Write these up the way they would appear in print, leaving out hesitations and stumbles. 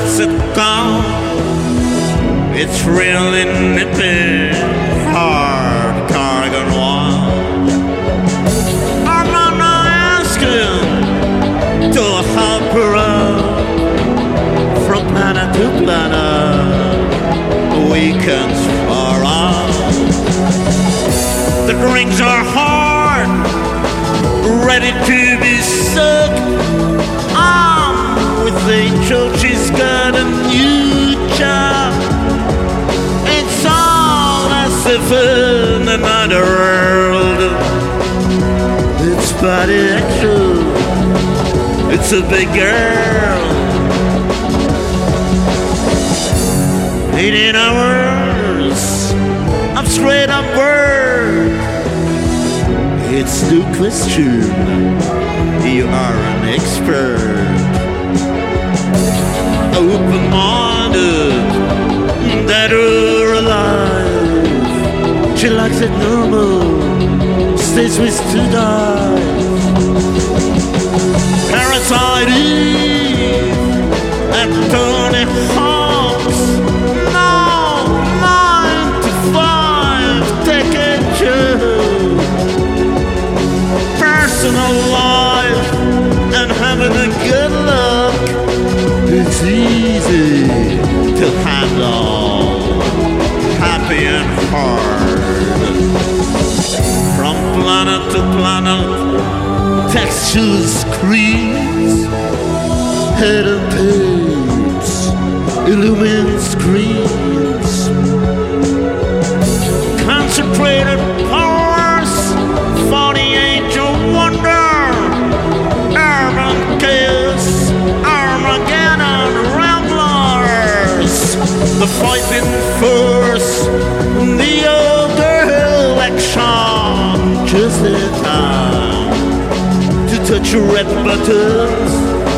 lets it go. It's really nippy, hard cargo noir. I'm not asking to help her out from planet to planet, weekends far out. The drinks are hard, ready to be sucked. With Angel, she's got a new job. It's all as if in another world. It's body action. It's a big girl. 18 hours of straight up work. It's no question. You are an expert. Open-minded, dead or alive. She likes it normal, stays with to die. Parasite Eve and Tony Hawk's. No, 9 to 5, take a joke. Personal life and having a good look. It's easy to handle, happy and hard. From planet to planet, textures, creeds, hidden tapes, illumined screens, concentrated powers for the angel wonder, urban chaos, Armageddon ramblers, the fighting force, the older election, just in time to touch red buttons.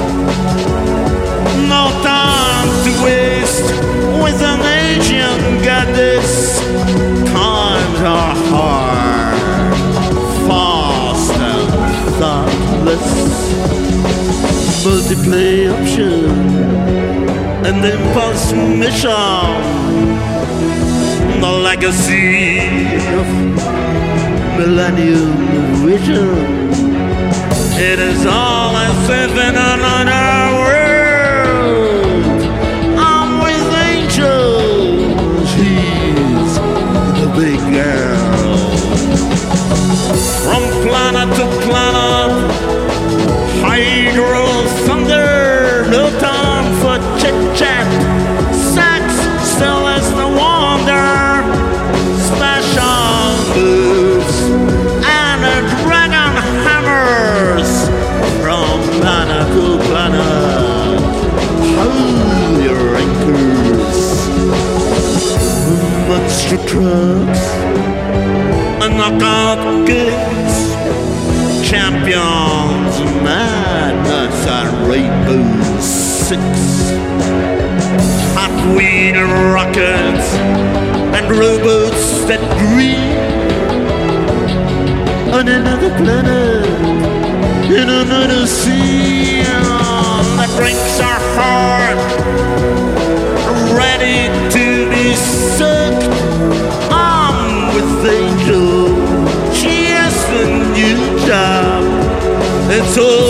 No time to waste with an Asian goddess. Times are hard, fast and thoughtless. Multiplay option and impulse mission. The legacy of millennium vision. It is all as if in another world. I'm with Angel. She's the big girl. From planet to planet, hydro thunder, no time for chit-chat. Sex still is the wonder. Special moves and a dragon hammers. From planet to planet, hold your anchors. Monster trucks and knockout kicks. Champions, madness and Rainbow Six. Hot wheel rockets and robots that breathe on another planet, in another sea. The drinks are hard, ready to be sucked. I'm with Angel. She has a new job. It's all